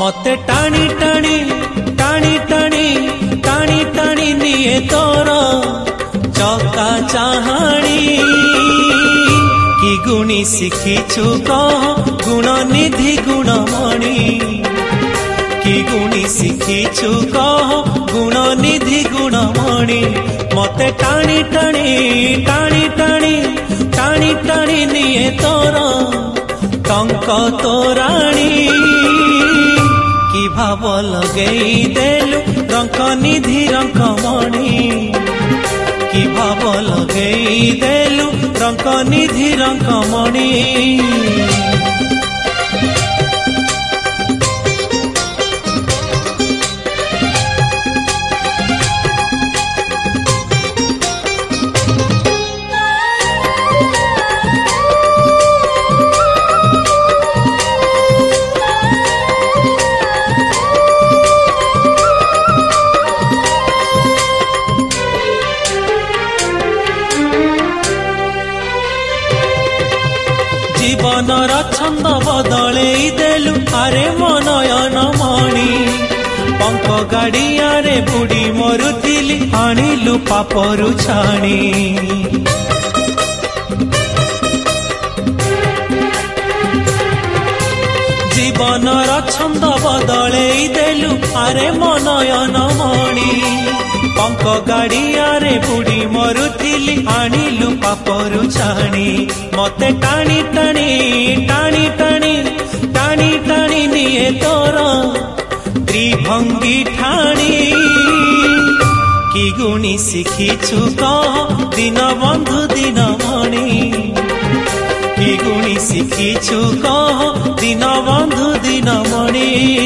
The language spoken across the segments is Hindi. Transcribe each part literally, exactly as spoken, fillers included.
मते टाणी टाणी टाणी टाणी टाणी टाणी निये तोर चका चाहाणी कि गुणी शिखिछु कह गुण निधि गुणमणि कि गुणी शिखिछु कह गुण निधि गुणमणि मते टाणी टाणी टाणी टाणी टाणी टाणी निये तोर टंक तोराणी कि भाव लगेई देलु रंक निधि रंकमणि कि भाव लगेई देलु रंक निधि रंकमणि जीवनर छंद बदले देलु आरे मनयन मणि पंक गाड़ियारे बुड़ी मरुथिली आनिलु पापरु छाणी जीवनर छंद बदले देलु आरे मनयन मणि पंक गाड़ियारे बुड़ी मरुथिली आनिलु पापरु छाणी मते टाणी टाणी टाणी टाणी टाणी टाणी निये तोर त्रिभंगी ठाणी कि गुणी शिखिछु कह दिन बंधु दिन मणि कि गुणी शिखिछु कह दिन बंधु दिन मणि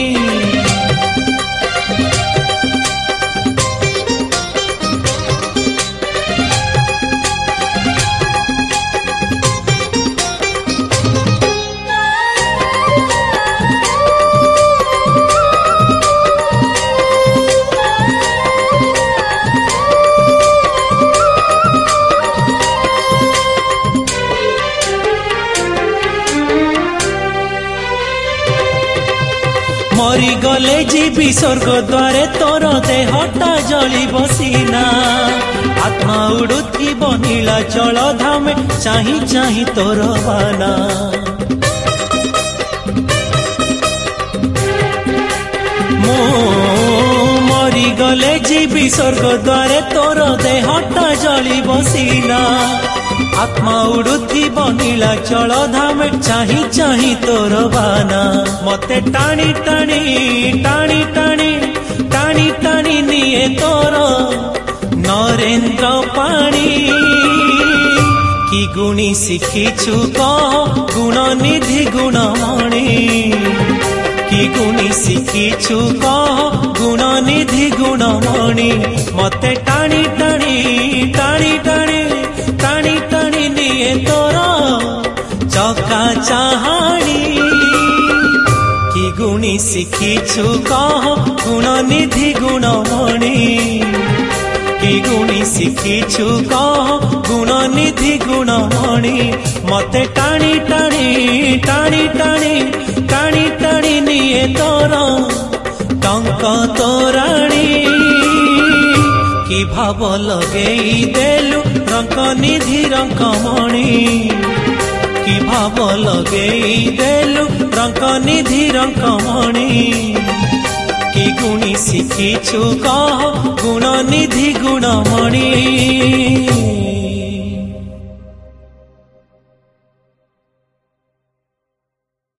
मरी गले जीवी स्वर्ग द्वारे तोर देहटा जली बसिना आत्मा उड़ुथी नीला जल धामे चाही चाही तोर बाना मो मरी गले जीवी स्वर्ग द्वारे तोर देहटा जली बसिना आत्मा उड़ुथी नीला जल धामे चाही चाही तोर बाना मते टाणी टाणी टाणी टाणी टाणी टाणी निये तोर नरेंद्र पाणी कि गुणी शिखिछु कह गुण निधि गुणमणि कि गुणी शिखिछु कह गुण निधि गुणमणि मते टाणी टाणी टाणी टाणी टाणी टाणी निये तोर चका चाहाणी कि गुणी शिखिछु कह गुण निधि गुणमणि कि गुणी शिखिछु कह गुण निधि गुणमणि मते टाणी टाणी टाणी टाणी टाणी टाणी निये तोर टंक तोराणी कि भाव लगेई देलु रंक निधि रंकमणि कि भाव लगेई देलु रंक निधि रंकमणि कि गुणी शिखिछु कह गुण निधि गुणमणि।